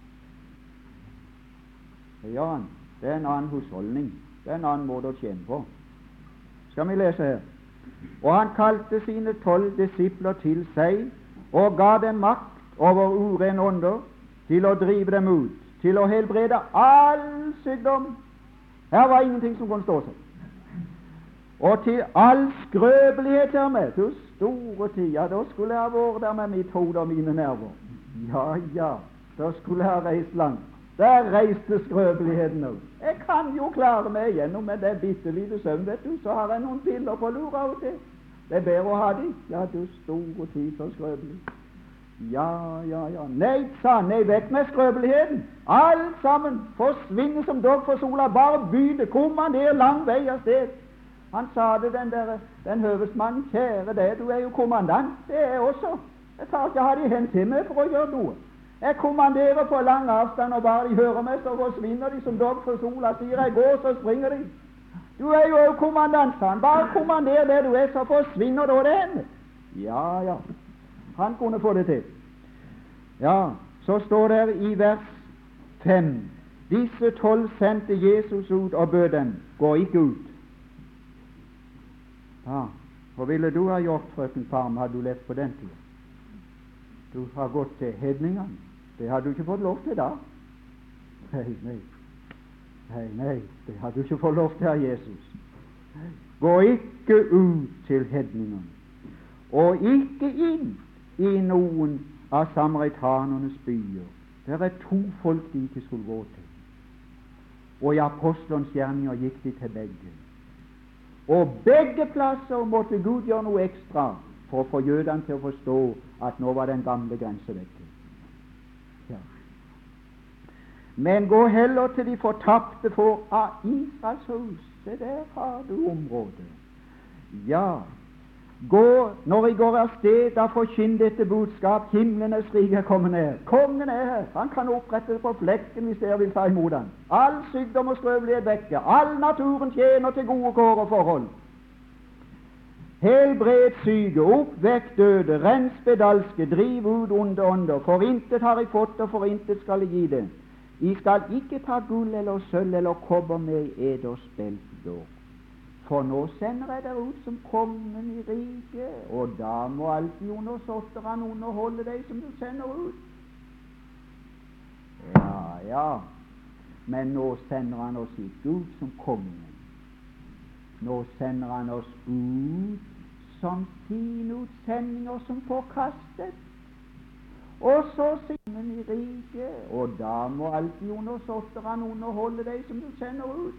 Det gjør han. Det er en annen husholdning. Det er en annen måte å tjene på. Skal vi lese her. Og han kalte sine tolv disipler til seg og ga dem makt over urene ånder til å drive dem ut, til å helbrede all sykdom. Her var ingenting som kunne stå seg. Og til all skrøpelighet her med, til store tider, da skulle jeg ha vært der med mitt hode og mine nerver. Ja, ja, da skulle jeg ha reist langt. Der reiste skrøpeligheten nå. Jeg kan jo klare meg igjennom med det bitte lite søvn, vet du, så har jeg noen piller på lur av og til. Det er bedre å ha de. Ja, du store tid for skrøpelig. Ja, ja, ja. Nei, sa nei, vekk med skrøpeligheten. Alt sammen forsvinner som dog for sola. Bare begynne, kommander lang vei av sted. Han sa det, den der, den høvesmannen, kjære det, du er jo kommandant. Det er jeg også. Jeg tar ikke ha de hen til meg for å gjøre noe. Jeg kommanderer på lang avstand, og bare de hører meg, så forsvinner de som dog for sola. Sier jeg gå, så springer de. Du er jo kommandant, sa han. Bare kommander det du er, så forsvinner da det henne. Ja, ja. Han kunne få det til. Ja, så står det i vers fem. Disse tolv sendte Jesus ut og bød dem, gå ikke ut. Ja, hva ville du ha gjort, frøken Parm, hadde du levd på den tiden? Du har gått til hedningene. Det hadde du ikke fått lov til da. Nei, nei. Nei, nei, det hadde du ikke fått lov til av Jesus. Gå ikke ut til hedningene, og ikke inn i noen av samaritanernes byer. Det er to folk de ikke skulle gå til. Og i apostelens gjerninger gikk de til begge. Og begge plasser måtte Gud gjøre noe ekstra for å få jødene til å forstå at nå var den gamle grense vekke. Ja. Men gå heller til de fortapte for av Israels hus. Se, der har du området. Ja, Gå, når jeg går av sted, da forkynn dette budskap: himlenes rike er kommet ned. Kongen er her. Han kan opprette det på flekken hvis dere vil ta imot ham. All sykdom og skrøvelighet vekke. All naturen tjener til gode kår og forhold. Helbred syke, oppvekk døde, rens spedalske, driv ut onde ånder. For intet har jeg fått, og for intet skal jeg gi det. I skal ikke ta gull eller sølv eller kobber med i eders belter. For nå sender jeg dere ut som kongen i riket, og da må alltid undersåtterne underholde deg som du sender ut. Ja, ja, men nå sender han oss ikke ut som kongen. Nå sender han oss ut som sine utsendinger som forkastet. Og så sier han i riket, og da må alltid undersåtterne underholde deg som du sender ut.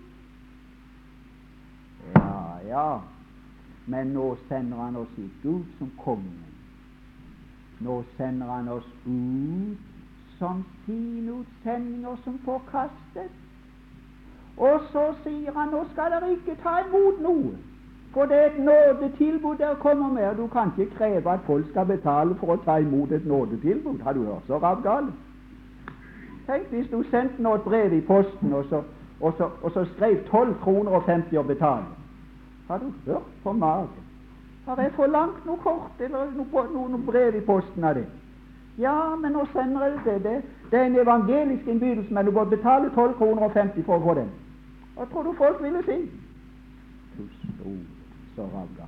Ja, ja, men nå sender han oss ikke ut som kongen. Nå sender han oss ut som sine utsendinger som forkastet. Og så sier han, nå skal dere ikke ta imot noe, for det er et nådetilbud dere kommer med. Du kan ikke kreve at folk skal betale for å ta imot et nådetilbud. Har du hørt så ravgale? Tenk hvis du sendte noe brev i posten, og så Og så, og så skrev tolv kroner og femti å betale. Har du hørt på magen? Har jeg forlangt noe kort eller noe, noe, noe brev i posten av det? Ja, men nå sender jeg det. Det, det er en evangelisk innbydelse, men du må betale tolv kroner og femti for å få den. Hva tror du folk ville si? Du sto så ravga.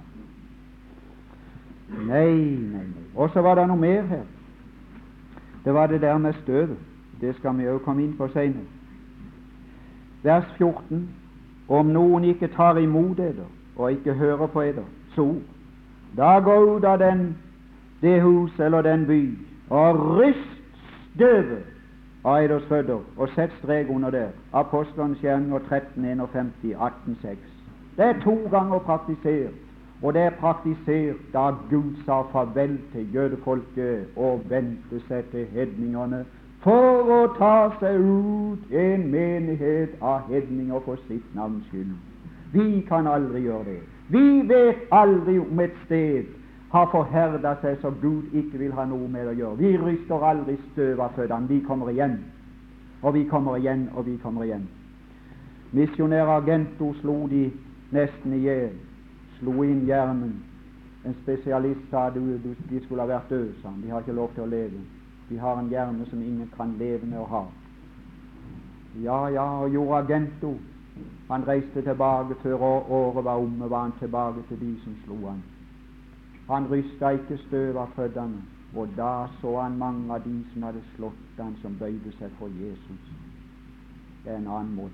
Nei, nei, nei. Og så var det noe mer her. Det var det der med støvet. Det skal vi jo komme inn på senere. Vers fjorten. Om noen ikke tar imot eder, og ikke hører på eder, så da gå ut av den, det hus eller den by, og ryst støvet av eders føtter, og sett strek under der. Apostelens gjerninger tretten femten, atten seks. Det er to ganger praktisert, og det er praktisert da Gud sa farvel til jødefolket og vendte seg til hedningene, for å ta seg ut en menighet av hedninger for sitt navns skyld. Vi kan aldri gjøre det. Vi vet aldri om et sted har forherdet seg så Gud ikke vil ha noe med å gjøre. Vi ryster aldri støv av føttene. Vi kommer igjen, og vi kommer igjen, og vi kommer igjen. Misjonær Argento slo de nesten i hjel, slo inn hjernen. En spesialist sa du, du, de skulle ha vært døde, sa han. De har ikke lov til å leve. De har en hjerne som ingen kan leve med å ha. Ja, ja, og gjorde Argento. Han reiste tilbake før året var omme, var han tilbake til de som slo han. Han rystet ikke støv av føttene, og da så han mange av de som hadde slått han, som bøyde seg for Jesus. Det er en annen måte.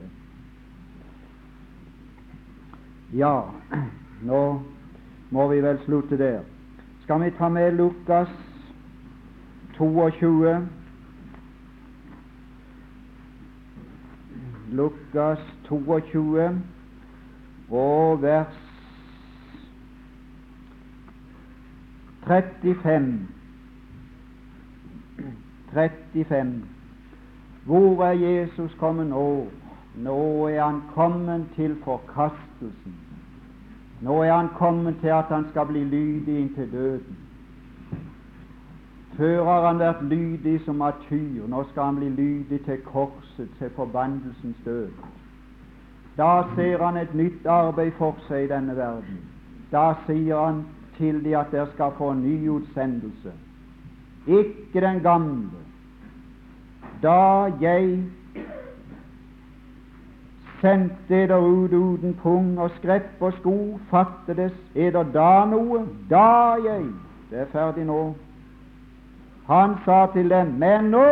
Ja, nå må vi vel slutte der. Skal vi ta med Lukas tjueto? Lukas tjueto og vers trettifem. trettifem. Hvor er Jesus kommet nå? Nå er han kommet til forkastelsen. Nå er han kommet til at han skal bli lydig inntil døden. Før har han vært lydig som martyr. Nå skal han bli lydig til korset, til forbannelsens død. Da ser han et nytt arbeid for seg i denne verden. Da sier han til de at dere skal få en ny utsendelse, ikke den gamle. Da jeg sendte eder ut uten pung og skrepp og sko, fattedes eder da noe? Da jeg Det er ferdig nå. Han sa til dem, men nå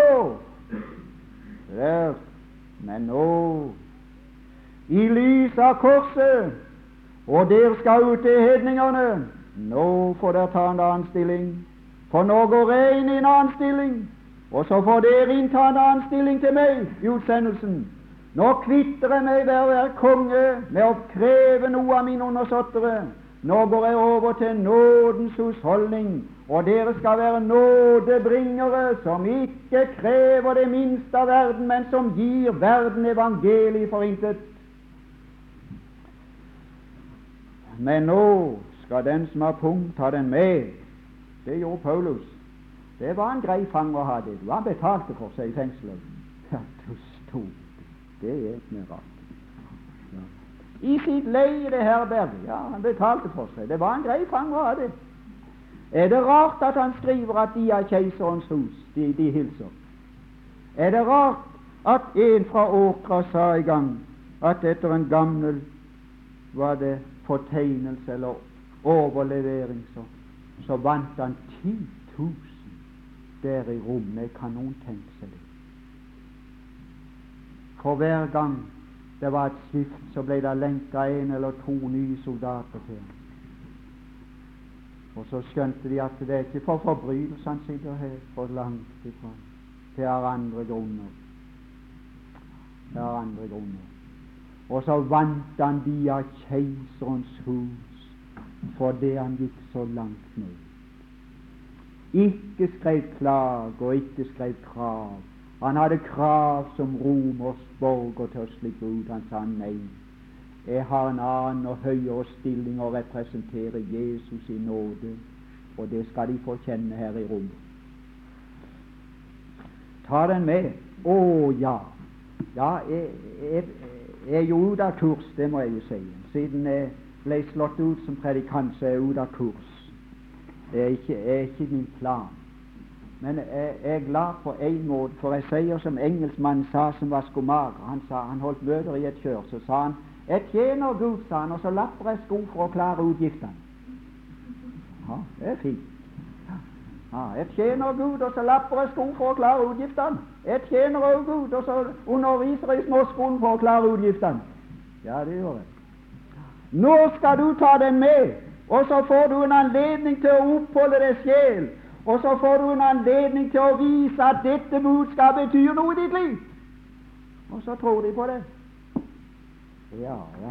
der, men nå i lys av korset, og dere skal ut til hedningene, nå får dere ta en annen stilling, for nå går jeg inn i en annen stilling, og så får dere innta en annen stilling til meg i utsendelsen. Nå kvitter jeg meg ved å være konge, med å kreve noe av mine undersåttere. Nå går jeg over til nådens husholdning, og dere skal være nådebringere som ikke krever det minste av verden, men som gir verden evangeliet for intet. Men nå skal den som har pung, ta den med. Det gjorde Paulus. Det var en grei fang å ha det. Han betalte for seg i fengselet. Ja, du stod. Det er ikke rart. Ja. I sitt leie, det herberget. Ja, han betalte for seg. Det var en grei fang å ha det. Er det rart at han skriver at de er keiserens hus, de, de hilser? Er det rart at en fra Åkra sa i gang at etter en gammel var det fortegnelse eller overlevering, så, så vant han ti tusen der i rommet? Kan noen tenke seg det? For hver gang det var et skift, så ble det lenka en eller to nye soldater til ham. Og så skjønte de at det er ikke for forbrytelser han sitter her, for langt ifra. Det er andre grunner. Det er andre grunner. Og så vant han de av keiserens hus fordi han gikk så langt ned. Ikke skrev klage og ikke skrev krav. Han hadde krav som romers borger til å slippe ut. Han sa nei. Jeg har en annen og høyere stilling å representere Jesus i nåde, og det skal de få kjenne her i rommet. Ta den med. Å ja. Ja, jeg, jeg, jeg er jo ute av kurs, det må jeg jo si. Siden jeg ble slått ut som predikant, så er jeg ute av kurs. Det er ikke, er ikke min plan. Men jeg, jeg er glad på en måte, for jeg sier som engelskmannen sa som var skomager. Han sa, han holdt møter i et kjør, så sa han: jeg tjener Gud, sa han, og så lapper jeg sko for å klare utgiftene. Ja, det er fint. Ja, jeg tjener Gud, og så lapper jeg sko for å klare utgiftene. Jeg tjener også Gud, og så underviser jeg i småskolen for å klare utgiftene. Ja, det gjør jeg. Nå skal du ta den med, og så får du en anledning til å oppholde deg sjel, og så får du en anledning til å vise at dette budskapet betyr noe i ditt liv. Og så tror de på det. Ja, ja.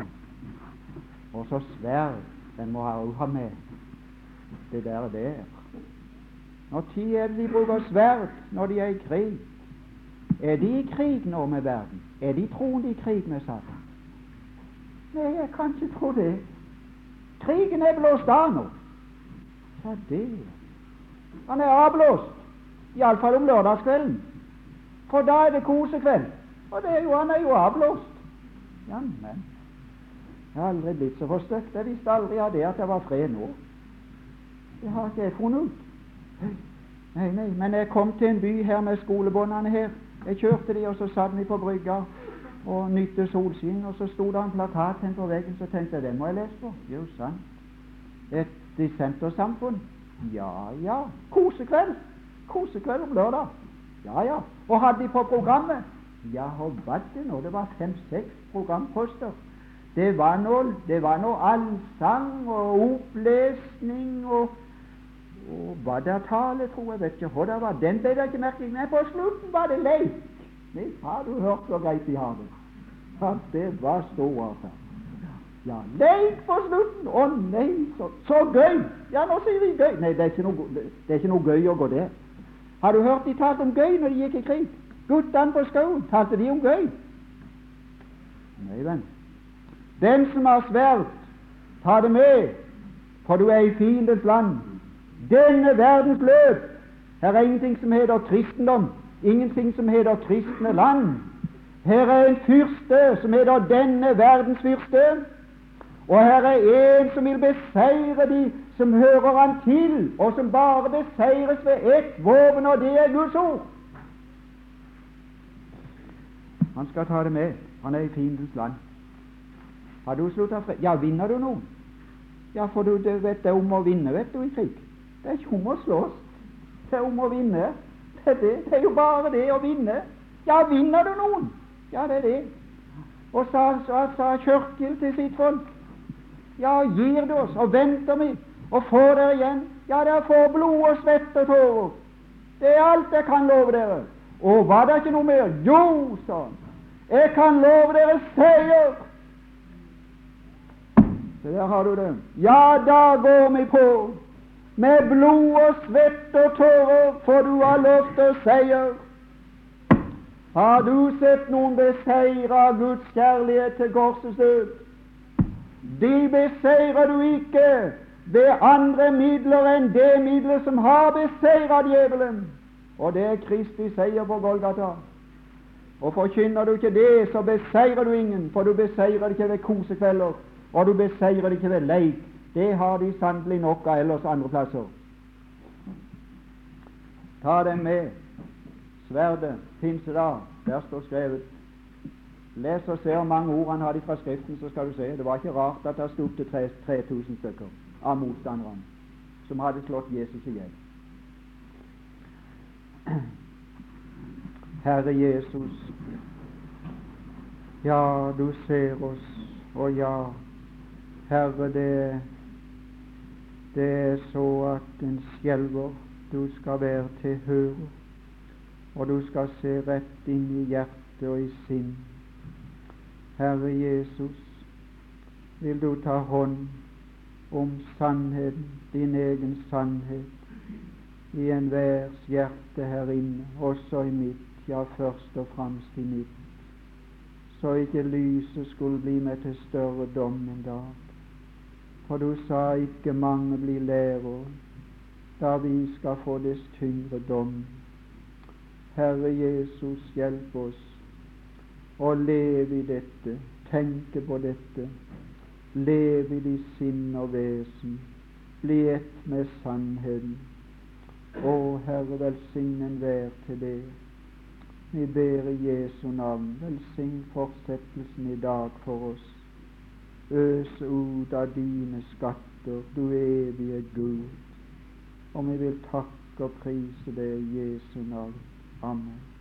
Og så sverd. Den må ha, ha med det der der. Når tid er det de bruker sverd når de er i krig? Er de i krig nå med verden? Er de troende i krig med Satan? Nei, jeg kan ikke tro det. Krigen er blåst av nå. Hva det? Han er avblåst, iallfall om lørdagskvelden. For da er det kosekveld. Og det er jo, han er jo avblåst. Jammen. Jeg har aldri blitt så forstøkt. Jeg visste aldri av det at det var fred nå. Det har ikke jeg funnet ut. Nei, nei, men jeg kom til en by her med skolebåndene her. Jeg kjørte de, og så satt vi på brygga og nytte solskinn, og så sto det en plakat hen på veggen, så tenkte jeg, den må jeg lese på. Jo, sant. Et dissentersamfunn. Ja, ja. Kosekveld. Kosekveld om lørdag. Ja, ja. Og hadde de på programmet? Ja, og hva det nå? Det var fem-seks programposter. Det var noe, det var noe allsang og opplesning og, og baddertale, tror jeg, vet ikke hva det var. Den ble det ikke merket. Men på slutten var det leik. Nei, har du hørt så greit de har det? Ja, det var stort. Ja, leik på slutten. Å nei, så, så gøy. Ja, nå sier vi gøy. Nei, det er ikke noe, det er ikke noe gøy å gå der. Har du hørt de talte om gøy når de gikk i krig? Guttene på skolen, talte de om gøy? Nei, venn. Den som har sverd, ta det med, for du er i fiendens land. Denne verdens løp. Her er ingenting som heter kristendom, ingenting som heter kristne land. Her er en fyrste som heter denne verdens fyrste, og her er en som vil beseire de som hører han til, og som bare beseires ved ett våpen, og det er Guds ord. Han skal ta det med. Han er i fiendens land. Har du sluttet fred? Ja, vinner du noen? Ja, for du, du vet det er om å vinne, vet du, i krig. Det er ikke om å slåss. Det er om å vinne. Det er, det. Det er jo bare det å vinne. Ja, vinner du noen? Ja, det er det. Og sa, sa, sa Kjørkil til sitt folk, ja, gir du oss, og venter vi, og får dere igjen. Ja, dere får blod og svett og tårer. Det er alt jeg kan love dere. Og var det ikke noe mer? Jo, sa han. Jeg kan love dere seier. Så der har du det. Ja, da går vi på. Med blod og svett og tårer, for du har lovt oss seier. Har du sett noen beseire av Guds kjærlighet til korsets død? De beseirer du ikke ved andre midler enn det middelet som har beseiret djevelen, og det er Kristi seier på Golgata. Og forkynner du ikke det, så beseirer du ingen, for du beseirer det ikke ved kosekvelder, og du beseirer det ikke ved leik. Det har de sannelig nok av ellers andre plasser. Ta dem med. Sverdet, pinsedag, der står skrevet. Les og se hvor mange ord han hadde fra Skriften, så skal du se. Det var ikke rart at det sto opp til tre tusen stykker av motstanderne som hadde slått Jesus i hjel. Herre Jesus, ja, du ser oss, og ja, Herre, det, det er så at en skjelver. Du skal være til høre, og du skal se rett inn i hjertet og i sinn. Herre Jesus, vil du ta hånd om sannheten, din egen sannhet, i enhvers hjerte her inne, også i mitt, ja, først og fremst i mitt, så ikke lyset skulle bli meg til større dom en dag. For du sa ikke mange blir lærere, da vi skal få dess tyngre dom. Herre Jesus, hjelp oss å leve i dette, tenke på dette, leve i de sinn og vesen, bli ett med sannheten. Å Herre, velsign enhver til det. Vi ber i Jesu navn, velsign fortsettelsen i dag for oss. Øs ut av dine skatter, du evige Gud. Og vi vil takke og prise det i Jesu navn. Amen.